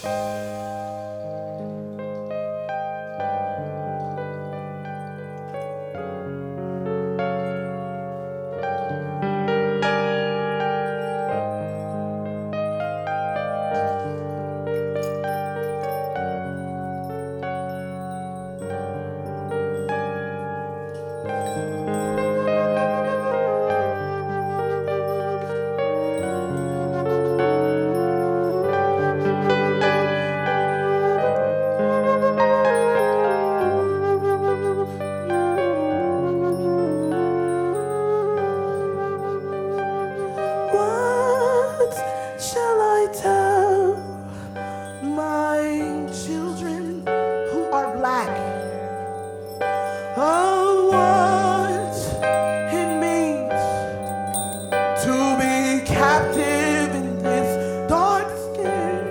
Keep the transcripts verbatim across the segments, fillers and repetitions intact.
What shall I tell my children who are black? Oh, what it means to be captive in this dark skin.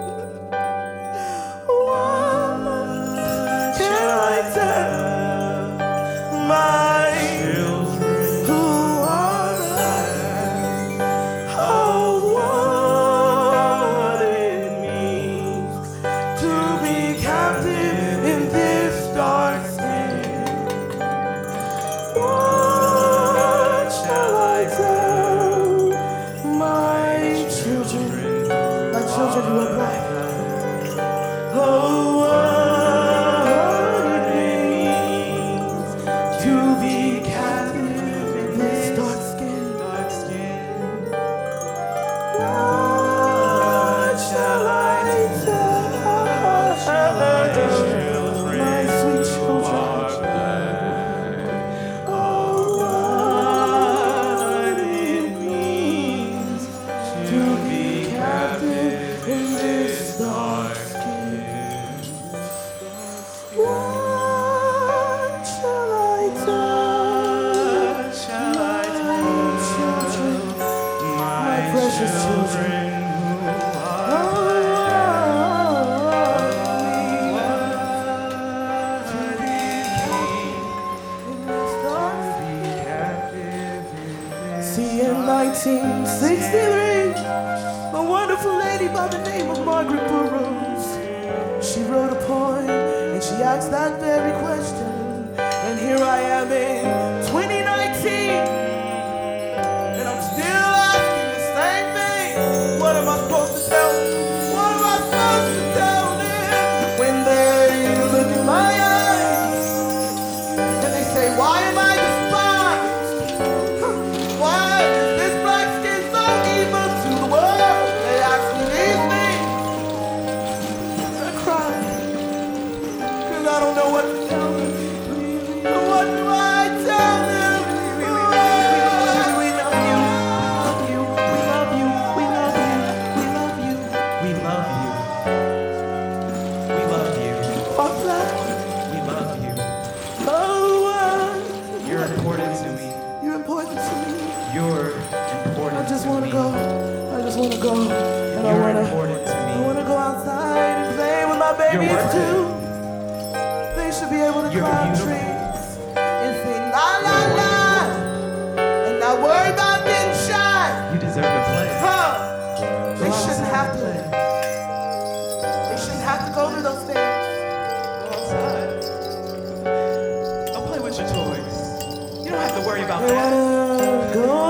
What shall I tell my children who are black? Oh, what it means to be captive in this dark skin. What shall I tell my children, my children who are black? Oh, what it means to be captive in this dark skin. Dark skin. What shall I tell my sweet children? Oh, what it means to be captive in this dark skin. What shall I tell my children, my precious children? See, in nineteen sixty-three, a wonderful lady by the name of Margaret Burroughs, she wrote a poem and she asked that very question. And here I am in twenty nineteen, and I'm still asking the same thing. What am I supposed to tell them? What am I supposed to tell them when they look in my eyes and they say, why am I despised? Why is this black skin so evil to the world? They ask me these things. I cry, cause I don't know what to tell them. So what do I tell them? We love you, we love you, we love you, we love you, we love you, we love you, we love you. All black, we love you. Oh, uh, You're important to me. you're important to me. You're important I just to wanna me. go, I just wanna go, and I You're wanna, important to I me. wanna go outside and play with my You're babies worth too. They should be able to You're climb beautiful. trees and sing la la la, and not worry about getting shot. You deserve to play. Huh? They Go shouldn't outside have and to. play. They shouldn't have to go to those things. Go outside. Don't play with your toys. You don't have to worry about I that. wanna go